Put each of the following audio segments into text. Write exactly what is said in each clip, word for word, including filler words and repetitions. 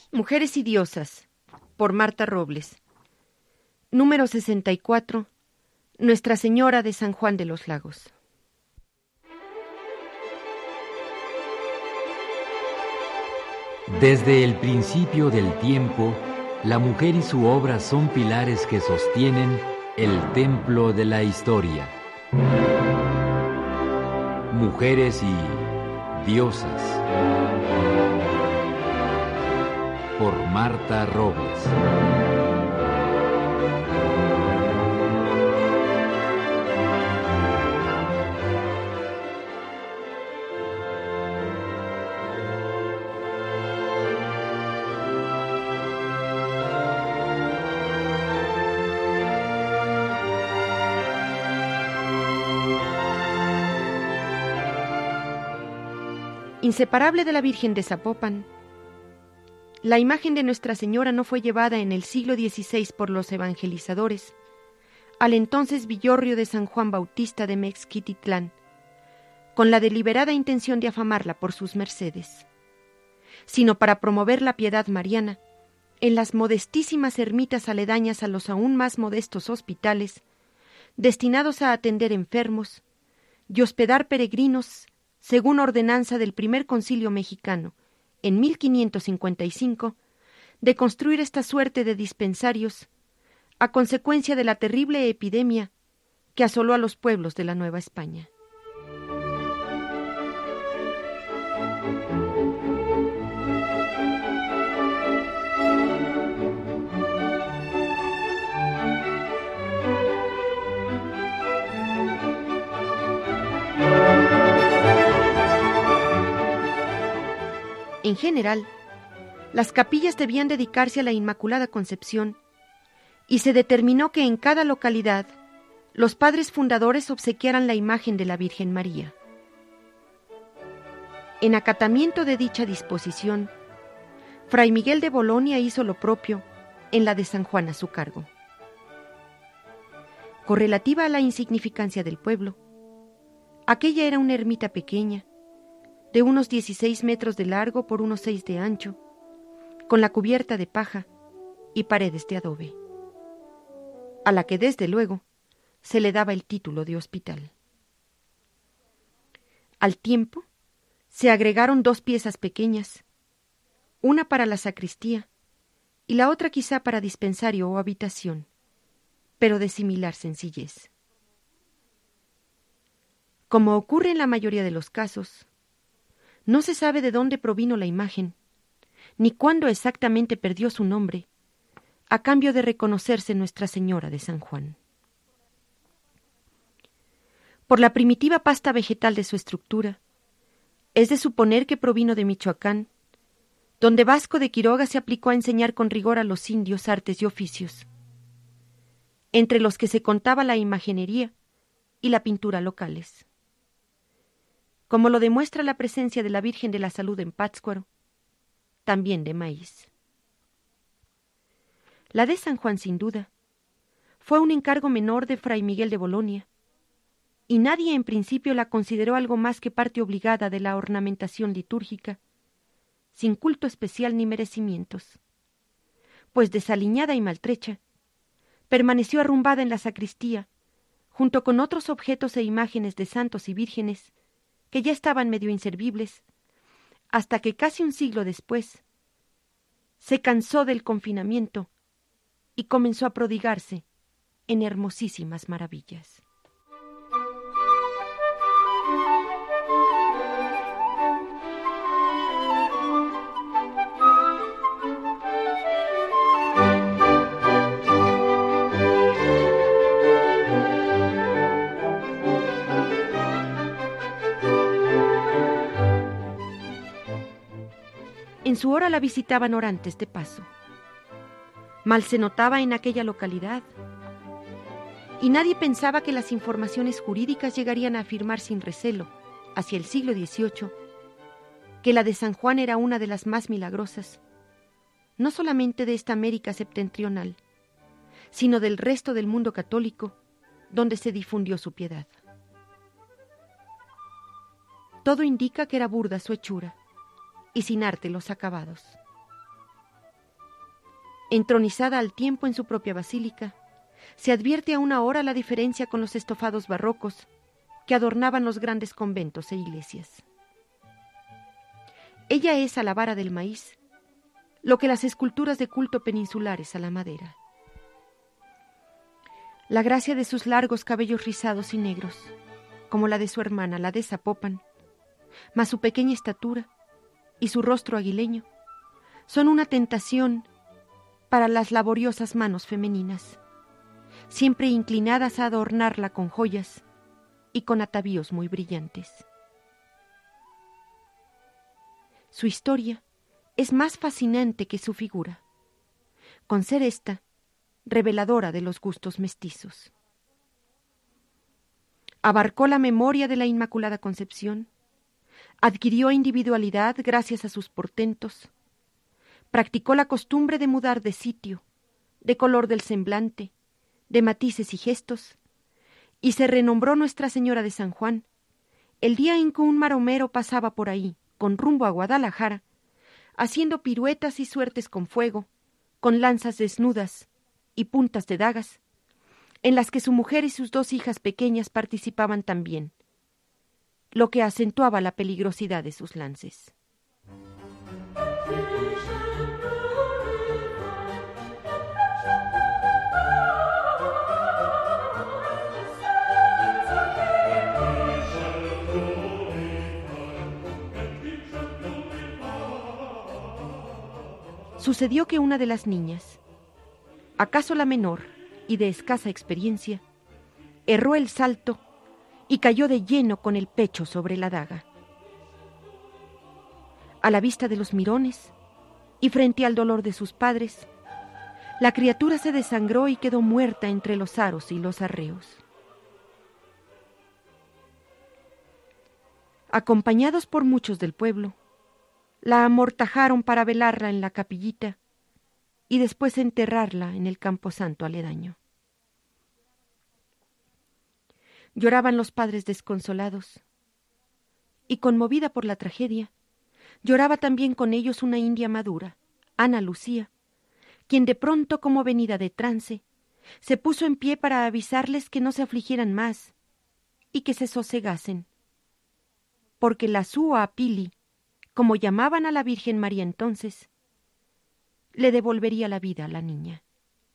Mujeres y diosas, por Marta Robles. Número sesenta y cuatro. Nuestra Señora de San Juan de los Lagos. Desde el principio del tiempo, la mujer y su obra son pilares que sostienen el templo de la historia. Mujeres y diosas, por Marta Robles. Inseparable de la Virgen de Zapopan, la imagen de Nuestra Señora no fue llevada en el siglo dieciséis por los evangelizadores al entonces villorrio de San Juan Bautista de Mexquititlán, con la deliberada intención de afamarla por sus mercedes, sino para promover la piedad mariana en las modestísimas ermitas aledañas a los aún más modestos hospitales, destinados a atender enfermos y hospedar peregrinos según ordenanza del primer concilio mexicano, en mil quinientos cincuenta y cinco, de construir esta suerte de dispensarios a consecuencia de la terrible epidemia que asoló a los pueblos de la Nueva España. En general, las capillas debían dedicarse a la Inmaculada Concepción y se determinó que en cada localidad los padres fundadores obsequiaran la imagen de la Virgen María. En acatamiento de dicha disposición, Fray Miguel de Bolonia hizo lo propio en la de San Juan a su cargo. Correlativa a la insignificancia del pueblo, aquella era una ermita pequeña, de unos dieciséis metros de largo por unos seis de ancho, con la cubierta de paja y paredes de adobe, a la que desde luego se le daba el título de hospital. Al tiempo se agregaron dos piezas pequeñas, una para la sacristía y la otra quizá para dispensario o habitación, pero de similar sencillez. Como ocurre en la mayoría de los casos, no se sabe de dónde provino la imagen, ni cuándo exactamente perdió su nombre, a cambio de reconocerse Nuestra Señora de San Juan. Por la primitiva pasta vegetal de su estructura, es de suponer que provino de Michoacán, donde Vasco de Quiroga se aplicó a enseñar con rigor a los indios artes y oficios, entre los que se contaba la imaginería y la pintura locales, como lo demuestra la presencia de la Virgen de la Salud en Pátzcuaro, también de maíz. La de San Juan, sin duda, fue un encargo menor de Fray Miguel de Bolonia, y nadie en principio la consideró algo más que parte obligada de la ornamentación litúrgica, sin culto especial ni merecimientos, pues desaliñada y maltrecha, permaneció arrumbada en la sacristía, junto con otros objetos e imágenes de santos y vírgenes que ya estaban medio inservibles, hasta que casi un siglo después se cansó del confinamiento y comenzó a prodigarse en hermosísimas maravillas. En su hora la visitaban orantes de paso. Mal se notaba en aquella localidad, y nadie pensaba que las informaciones jurídicas llegarían a afirmar sin recelo, hacia el siglo dieciocho, que la de San Juan era una de las más milagrosas, no solamente de esta América septentrional, sino del resto del mundo católico, donde se difundió su piedad. Todo indica que era burda su hechura, y sin arte los acabados. Entronizada al tiempo en su propia basílica, se advierte aún ahora la diferencia con los estofados barrocos que adornaban los grandes conventos e iglesias. Ella es a la vara del maíz lo que las esculturas de culto peninsulares a la madera. La gracia de sus largos cabellos rizados y negros, como la de su hermana, la de Zapopan, más su pequeña estatura y su rostro aguileño, son una tentación para las laboriosas manos femeninas, siempre inclinadas a adornarla con joyas y con atavíos muy brillantes. Su historia es más fascinante que su figura, con ser ésta reveladora de los gustos mestizos. Abarcó la memoria de la Inmaculada Concepción, adquirió individualidad gracias a sus portentos, practicó la costumbre de mudar de sitio, de color del semblante, de matices y gestos, y se renombró Nuestra Señora de San Juan el día en que un maromero pasaba por ahí, con rumbo a Guadalajara, haciendo piruetas y suertes con fuego, con lanzas desnudas y puntas de dagas, en las que su mujer y sus dos hijas pequeñas participaban también, lo que acentuaba la peligrosidad de sus lances. Sucedió que una de las niñas, acaso la menor y de escasa experiencia, erró el salto y cayó de lleno con el pecho sobre la daga. A la vista de los mirones y frente al dolor de sus padres, la criatura se desangró y quedó muerta entre los aros y los arreos. Acompañados por muchos del pueblo, la amortajaron para velarla en la capillita y después enterrarla en el camposanto aledaño. Lloraban los padres desconsolados, y conmovida por la tragedia, lloraba también con ellos una india madura, Ana Lucía, quien de pronto, como venida de trance, se puso en pie para avisarles que no se afligieran más y que se sosegasen, porque la Sua Pili, como llamaban a la Virgen María entonces, le devolvería la vida a la niña.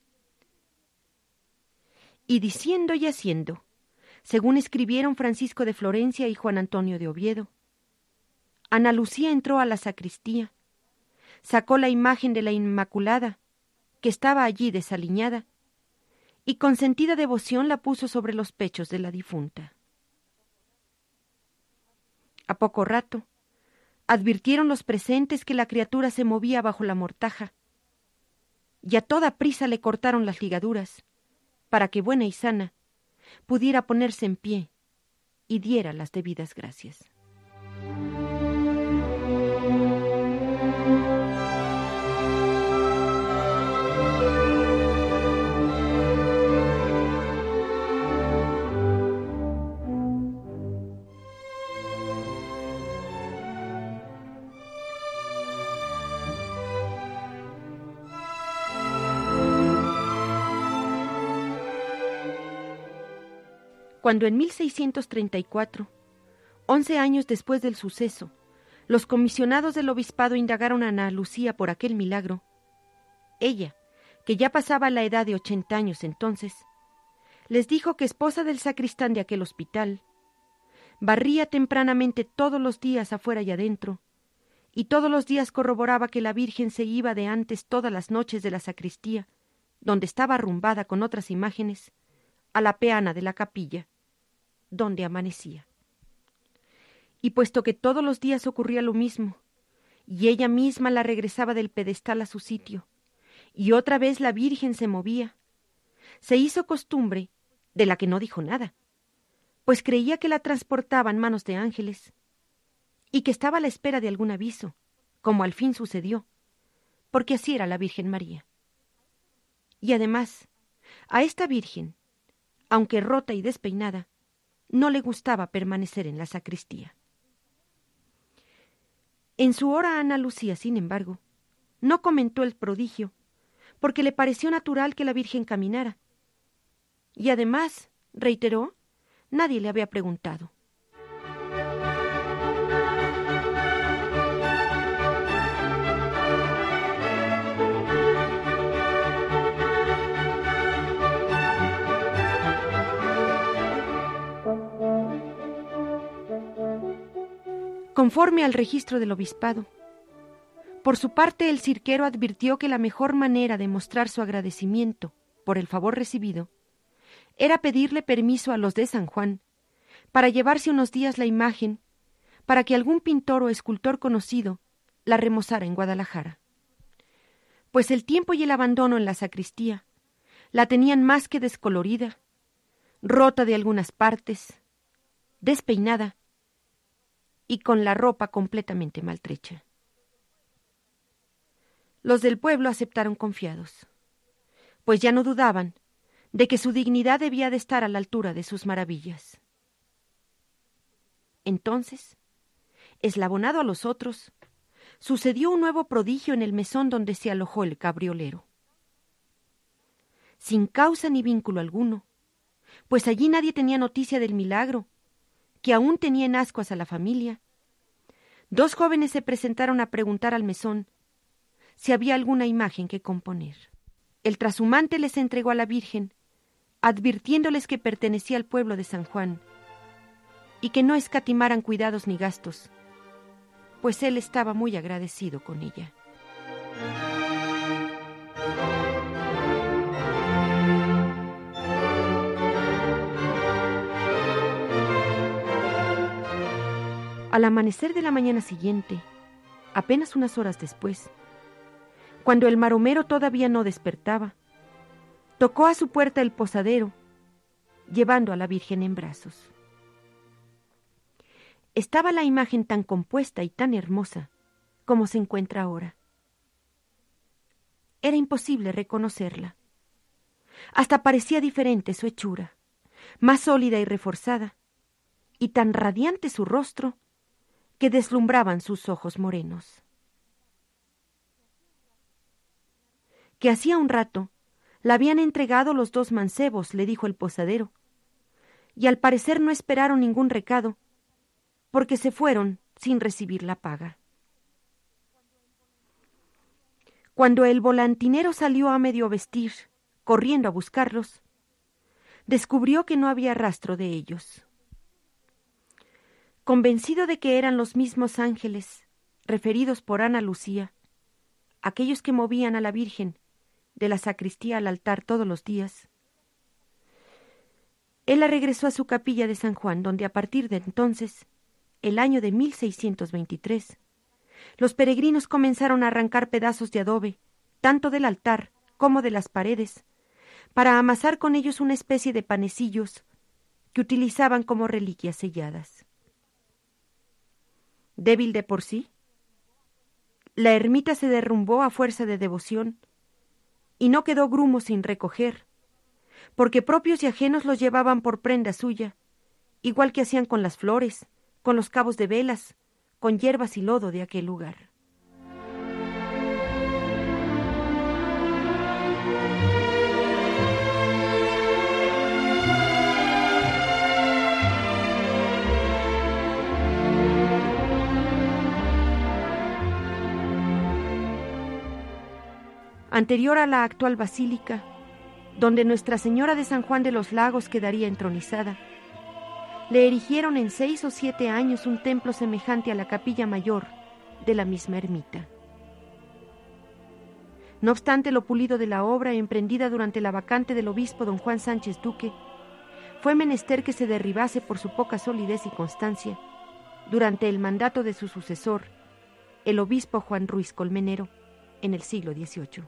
Y diciendo y haciendo, según escribieron Francisco de Florencia y Juan Antonio de Oviedo, Ana Lucía entró a la sacristía, sacó la imagen de la Inmaculada, que estaba allí desaliñada, y con sentida devoción la puso sobre los pechos de la difunta. A poco rato, advirtieron los presentes que la criatura se movía bajo la mortaja, y a toda prisa le cortaron las ligaduras, para que, buena y sana, pudiera ponerse en pie y diera las debidas gracias. Cuando en mil seiscientos treinta y cuatro, once años después del suceso, los comisionados del obispado indagaron a Ana Lucía por aquel milagro, ella, que ya pasaba la edad de ochenta años entonces, les dijo que, esposa del sacristán de aquel hospital, barría tempranamente todos los días afuera y adentro, y todos los días corroboraba que la Virgen se iba de antes todas las noches de la sacristía, donde estaba arrumbada con otras imágenes, a la peana de la capilla, donde amanecía. Y puesto que todos los días ocurría lo mismo, y ella misma la regresaba del pedestal a su sitio, y otra vez la Virgen se movía, se hizo costumbre, de la que no dijo nada, pues creía que la transportaban manos de ángeles, y que estaba a la espera de algún aviso, como al fin sucedió, porque así era la Virgen María. Y además, a esta Virgen, aunque rota y despeinada, no le gustaba permanecer en la sacristía. En su hora Ana Lucía, sin embargo, no comentó el prodigio, porque le pareció natural que la Virgen caminara. Y además, reiteró, nadie le había preguntado. Conforme al registro del obispado, por su parte el cirquero advirtió que la mejor manera de mostrar su agradecimiento por el favor recibido era pedirle permiso a los de San Juan para llevarse unos días la imagen para que algún pintor o escultor conocido la remozara en Guadalajara. Pues el tiempo y el abandono en la sacristía la tenían más que descolorida, rota de algunas partes, despeinada y con la ropa completamente maltrecha. Los del pueblo aceptaron confiados, pues ya no dudaban de que su dignidad debía de estar a la altura de sus maravillas. Entonces, eslabonado a los otros, sucedió un nuevo prodigio en el mesón donde se alojó el cabriolero. Sin causa ni vínculo alguno, pues allí nadie tenía noticia del milagro, que aún tenía en ascuas a la familia, dos jóvenes se presentaron a preguntar al mesón si había alguna imagen que componer. El trashumante les entregó a la Virgen, advirtiéndoles que pertenecía al pueblo de San Juan y que no escatimaran cuidados ni gastos, pues él estaba muy agradecido con ella. Al amanecer de la mañana siguiente, apenas unas horas después, cuando el maromero todavía no despertaba, tocó a su puerta el posadero, llevando a la Virgen en brazos. Estaba la imagen tan compuesta y tan hermosa como se encuentra ahora. Era imposible reconocerla. Hasta parecía diferente su hechura, más sólida y reforzada, y tan radiante su rostro que deslumbraban sus ojos morenos. Que hacía un rato la habían entregado los dos mancebos, le dijo el posadero, y al parecer no esperaron ningún recado, porque se fueron sin recibir la paga. Cuando el volantinero salió a medio vestir, corriendo a buscarlos, descubrió que no había rastro de ellos. Convencido de que eran los mismos ángeles referidos por Ana Lucía, aquellos que movían a la Virgen de la sacristía al altar todos los días, él la regresó a su capilla de San Juan, donde a partir de entonces, el año de mil seiscientos veintitrés, los peregrinos comenzaron a arrancar pedazos de adobe, tanto del altar como de las paredes, para amasar con ellos una especie de panecillos que utilizaban como reliquias selladas. Débil de por sí, la ermita se derrumbó a fuerza de devoción y no quedó grumo sin recoger, porque propios y ajenos los llevaban por prenda suya, igual que hacían con las flores, con los cabos de velas, con hierbas y lodo de aquel lugar. Anterior a la actual basílica, donde Nuestra Señora de San Juan de los Lagos quedaría entronizada, le erigieron en seis o siete años un templo semejante a la capilla mayor de la misma ermita. No obstante lo pulido de la obra emprendida durante la vacante del obispo don Juan Sánchez Duque, fue menester que se derribase por su poca solidez y constancia durante el mandato de su sucesor, el obispo Juan Ruiz Colmenero, en el siglo dieciocho.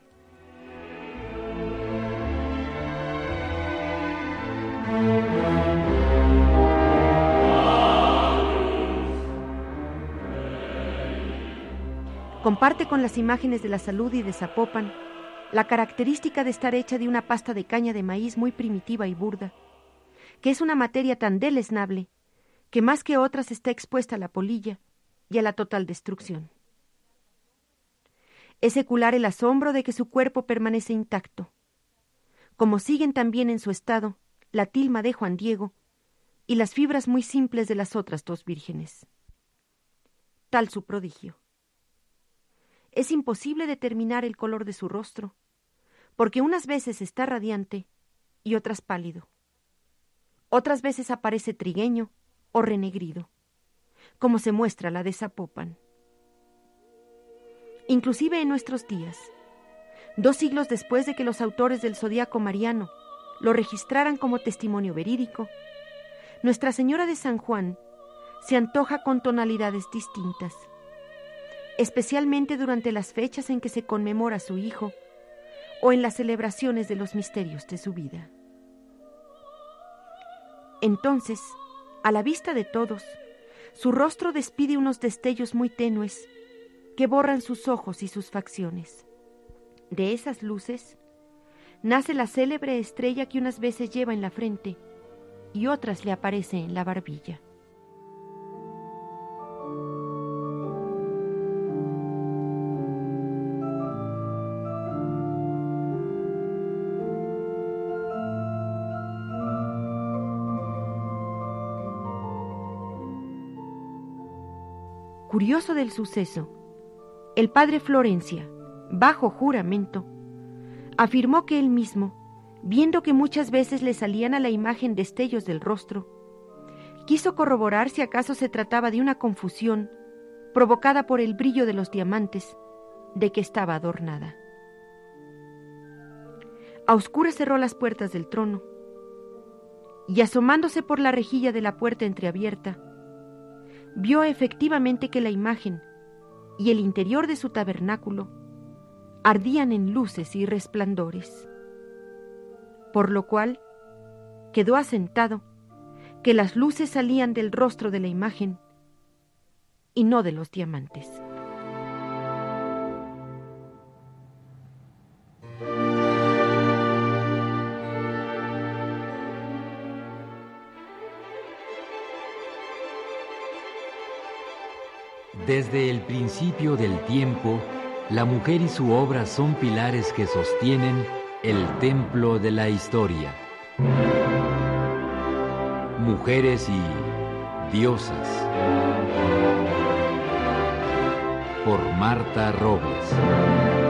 Comparte con las imágenes de la Salud y de Zapopan la característica de estar hecha de una pasta de caña de maíz muy primitiva y burda, que es una materia tan deleznable que más que otras está expuesta a la polilla y a la total destrucción. Es secular el asombro de que su cuerpo permanece intacto, como siguen también en su estado la tilma de Juan Diego y las fibras muy simples de las otras dos vírgenes. Tal su prodigio. Es imposible determinar el color de su rostro, porque unas veces está radiante y otras pálido. Otras veces aparece trigueño o renegrido, como se muestra la de Zapopan. Inclusive en nuestros días, dos siglos después de que los autores del Zodíaco Mariano lo registraran como testimonio verídico, Nuestra Señora de San Juan se antoja con tonalidades distintas, especialmente durante las fechas en que se conmemora a su hijo o en las celebraciones de los misterios de su vida. Entonces, a la vista de todos, su rostro despide unos destellos muy tenues que borran sus ojos y sus facciones. De esas luces nace la célebre estrella que unas veces lleva en la frente y otras le aparece en la barbilla. Curioso del suceso, el padre Florencia, bajo juramento, afirmó que él mismo, viendo que muchas veces le salían a la imagen destellos del rostro, quiso corroborar si acaso se trataba de una confusión provocada por el brillo de los diamantes de que estaba adornada. A oscuras cerró las puertas del trono y, asomándose por la rejilla de la puerta entreabierta, vio efectivamente que la imagen y el interior de su tabernáculo ardían en luces y resplandores, por lo cual quedó asentado que las luces salían del rostro de la imagen y no de los diamantes. Desde el principio del tiempo, la mujer y su obra son pilares que sostienen el templo de la historia. Mujeres y diosas. Por Marta Robles.